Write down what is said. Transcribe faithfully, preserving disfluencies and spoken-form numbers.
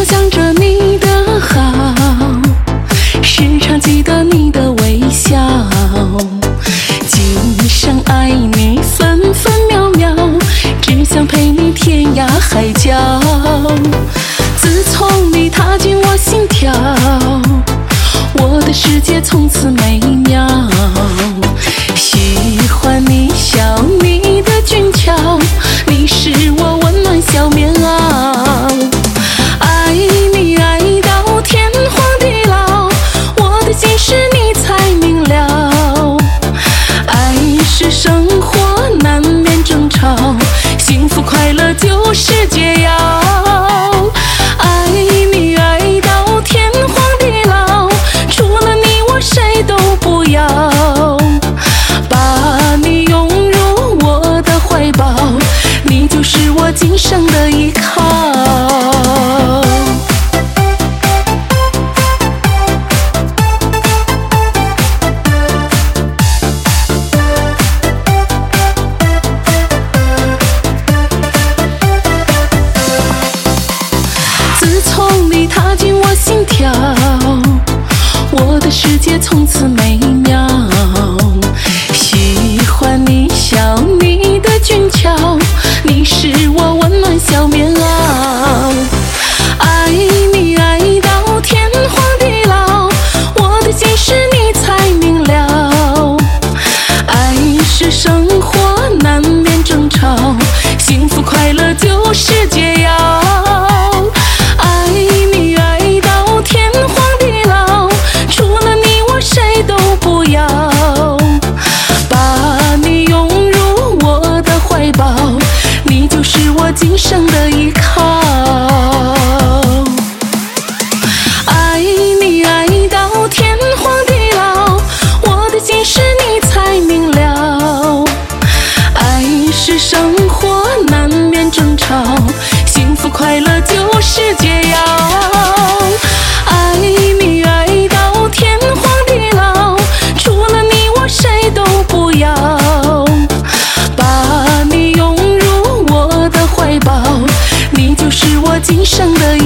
常想着你的好，时常记得你的微笑。今生爱你分分秒秒，只想陪你天涯海角。自从你踏进我心跳，我的世界从此美妙。喜欢你笑，你的俊俏，你是我温暖小棉袄。爱你爱到天荒地老，我的心事你才明了。爱是生活难免争吵，幸福快乐就是解药。爱你爱到天荒地老，除了你我谁都不要。把你拥入我的怀抱，你就是我今生的依靠。自从你踏进我心跳，我的世界从此美妙。喜欢你笑，你的俊俏，你是我温暖小棉袄。爱你爱到天荒地老，我的心事你才明了。爱是生活难免争吵，幸福快乐就是解药。爱你爱到天荒地老，除了你我谁都不要。把你拥入我的怀抱，你就是我今生的依靠。爱你爱到天荒地老，我的心事你才明了。爱是生活难免争吵，幸福快乐就是解药。爱你爱到天荒地老，除了你我谁都不要。把你拥入我的怀抱，你就是我今生的